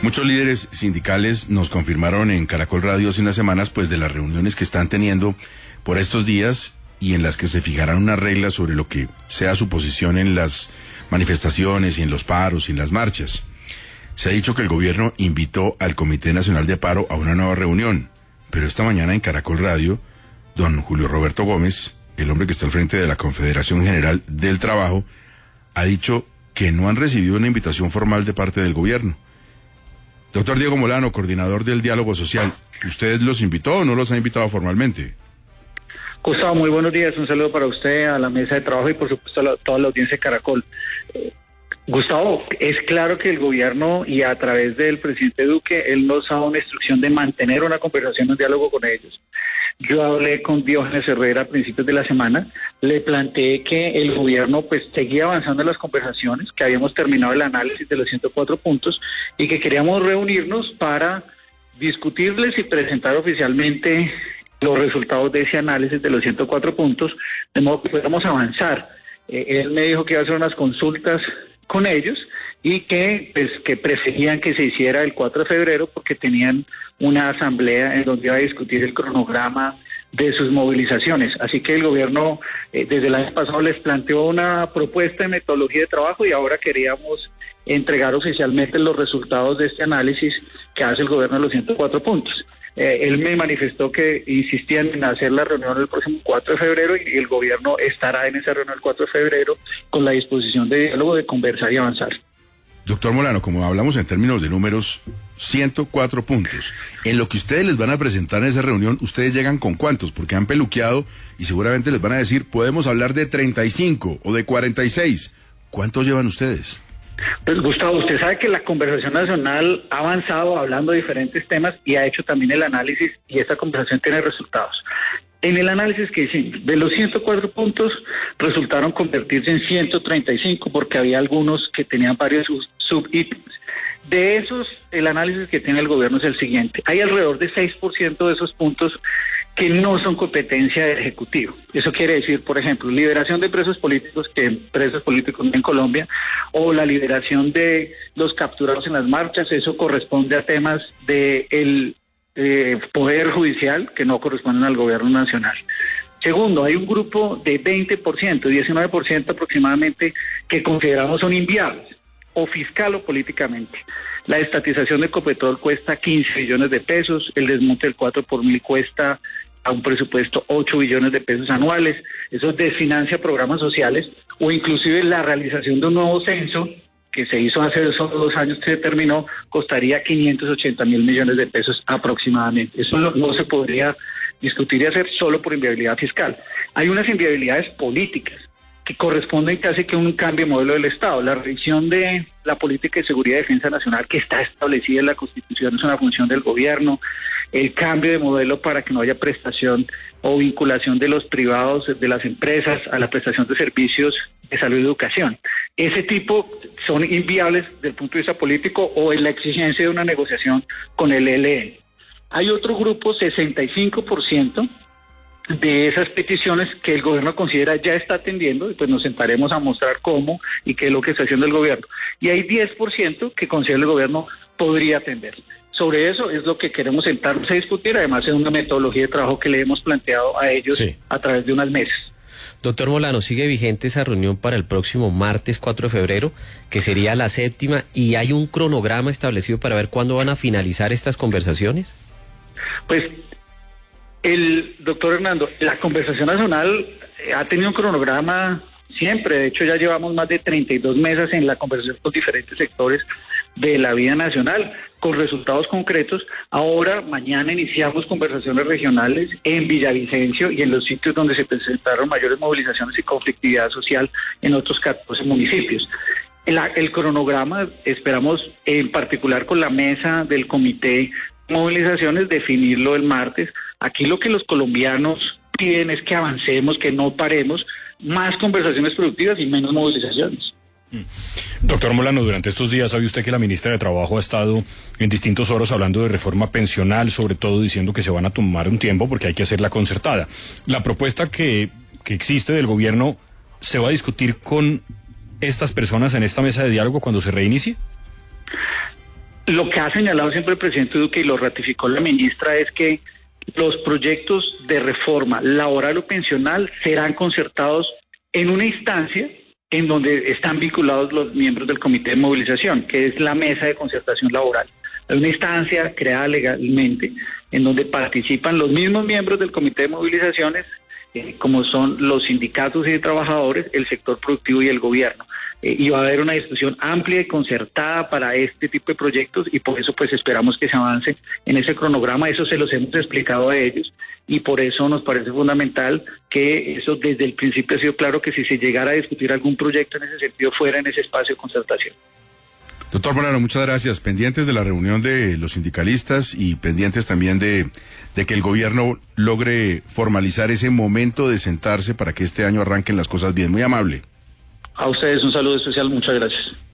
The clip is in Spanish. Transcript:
Muchos líderes sindicales nos confirmaron en Caracol Radio hace unas semanas, pues, de las reuniones que están teniendo por estos días y en las que se fijarán unas reglas sobre lo que sea su posición en las manifestaciones y en los paros y en las marchas. Se ha dicho que el gobierno invitó al Comité Nacional de Paro a una nueva reunión, pero esta mañana en Caracol Radio, don Julio Roberto Gómez, el hombre que está al frente de la Confederación General del Trabajo, ha dicho que no han recibido una invitación formal de parte del gobierno. Doctor Diego Molano, coordinador del Diálogo Social, ¿usted los invitó o no los ha invitado formalmente? Gustavo, muy buenos días, un saludo para usted, a la mesa de trabajo y por supuesto a toda la audiencia de Caracol. Gustavo, es claro que el gobierno y a través del presidente Duque, él nos ha dado una instrucción de mantener una conversación, un diálogo con ellos. Yo hablé con Diógenes Herrera a principios de la semana, le planteé que el gobierno pues seguía avanzando en las conversaciones, que habíamos terminado el análisis de los 104 puntos y que queríamos reunirnos para discutirles y presentar oficialmente los resultados de ese análisis de los 104 puntos, de modo que podamos avanzar. Él me dijo que iba a hacer unas consultas con ellos y que preferían que se hiciera el 4 de febrero porque tenían una asamblea en donde iba a discutir el cronograma de sus movilizaciones. Así que el gobierno desde el año pasado les planteó una propuesta de metodología de trabajo y ahora queríamos entregar oficialmente los resultados de este análisis que hace el gobierno de los 104 puntos. Él me manifestó que insistían en hacer la reunión el próximo 4 de febrero y el gobierno estará en esa reunión el 4 de febrero con la disposición de diálogo, de conversar y avanzar. Doctor Molano, como hablamos en términos de números, 104 puntos. En lo que ustedes les van a presentar en esa reunión, ¿ustedes llegan con cuántos? Porque han peluqueado y seguramente les van a decir, podemos hablar de 35 o de 46. ¿Cuántos llevan ustedes? Pues Gustavo, usted sabe que la conversación nacional ha avanzado hablando de diferentes temas y ha hecho también el análisis y esta conversación tiene resultados. En el análisis que hicimos, de los 104 puntos resultaron convertirse en 135 porque había algunos que tenían varios subítems. De esos, el análisis que tiene el gobierno es el siguiente. Hay alrededor de 6% de esos puntos que no son competencia del Ejecutivo. Eso quiere decir, por ejemplo, liberación de presos políticos en Colombia, o la liberación de los capturados en las marchas. Eso corresponde a temas del Poder Judicial que no corresponden al Gobierno Nacional. Segundo, hay un grupo de 20%, 19% aproximadamente, que consideramos son inviables, o fiscal o políticamente. La estatización de Ecopetrol cuesta 15 billones de pesos, el desmonte del 4 por mil cuesta a un presupuesto 8 billones de pesos anuales, eso desfinancia programas sociales, o inclusive la realización de un nuevo censo que se hizo hace solo 2 años que se terminó, costaría 580 mil millones de pesos aproximadamente. Eso no se podría discutir y hacer solo por inviabilidad fiscal. Hay unas inviabilidades políticas que corresponden casi que a un cambio de modelo del Estado. La revisión de la política de seguridad y defensa nacional que está establecida en la Constitución es una función del gobierno. El cambio de modelo para que no haya prestación o vinculación de los privados, de las empresas, a la prestación de servicios de salud y educación. Ese tipo son inviables desde el punto de vista político o en la exigencia de una negociación con el ELN. Hay otro grupo, 65%, de esas peticiones que el gobierno considera ya está atendiendo, y pues nos sentaremos a mostrar cómo y qué es lo que está haciendo el gobierno. Y hay 10% que considera el gobierno podría atender. Sobre eso es lo que queremos sentarnos a discutir, además de una metodología de trabajo que le hemos planteado a ellos a través de unas mesas. Doctor Molano, ¿sigue vigente esa reunión para el próximo martes 4 de febrero, que sería la 7ª, y hay un cronograma establecido para ver cuándo van a finalizar estas conversaciones? Pues, doctor Hernando, la conversación nacional ha tenido un cronograma siempre. De hecho, ya llevamos más de 32 mesas en la conversación con diferentes sectores de la vida nacional, con resultados concretos. Ahora, mañana iniciamos conversaciones regionales en Villavicencio y en los sitios donde se presentaron mayores movilizaciones y conflictividad social en otros 14 municipios. El cronograma, esperamos en particular con la mesa del comité de movilizaciones, definirlo el martes. Aquí lo que los colombianos piden es que avancemos, que no paremos, más conversaciones productivas y menos movilizaciones. Doctor Molano, durante estos días sabe usted que la ministra de Trabajo ha estado en distintos foros hablando de reforma pensional, sobre todo diciendo que se van a tomar un tiempo porque hay que hacerla concertada. ¿La propuesta que existe del gobierno se va a discutir con estas personas en esta mesa de diálogo cuando se reinicie? Lo que ha señalado siempre el presidente Duque y lo ratificó la ministra es que los proyectos de reforma laboral o pensional serán concertados en una instancia en donde están vinculados los miembros del Comité de Movilización, que es la Mesa de Concertación Laboral. Es una instancia creada legalmente en donde participan los mismos miembros del Comité de Movilizaciones, como son los sindicatos y de trabajadores, el sector productivo y el gobierno. Y va a haber una discusión amplia y concertada para este tipo de proyectos y por eso pues esperamos que se avance en ese cronograma. Eso se los hemos explicado a ellos y por eso nos parece fundamental que eso desde el principio ha sido claro que si se llegara a discutir algún proyecto en ese sentido fuera en ese espacio de concertación. Doctor Molano, muchas gracias. Pendientes de la reunión de los sindicalistas y pendientes también de que el gobierno logre formalizar ese momento de sentarse para que este año arranquen las cosas bien. Muy amable. A ustedes un saludo especial, muchas gracias.